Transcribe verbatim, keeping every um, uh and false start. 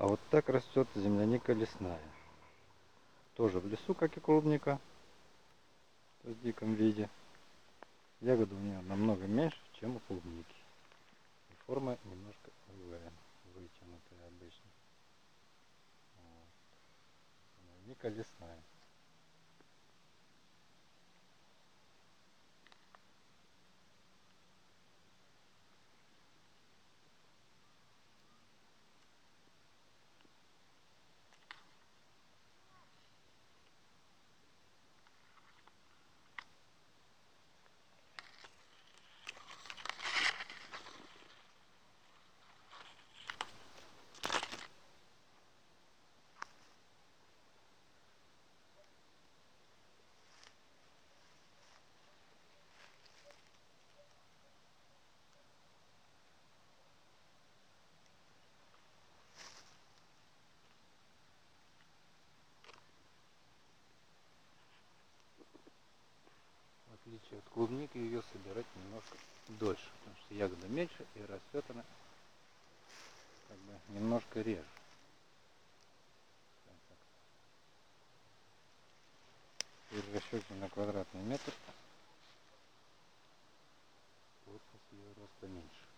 А вот так растет земляника лесная. Тоже в лесу, как и клубника, в диком виде. Ягода у нее намного меньше, чем у клубники. И форма немножко другая, вытянутая обычно. Вот. Земляника лесная. В отличие от клубники, ее собирать немножко дольше, потому что ягода меньше и растет она как бы немножко реже. При расчете на квадратный метр плотность ее роста меньше.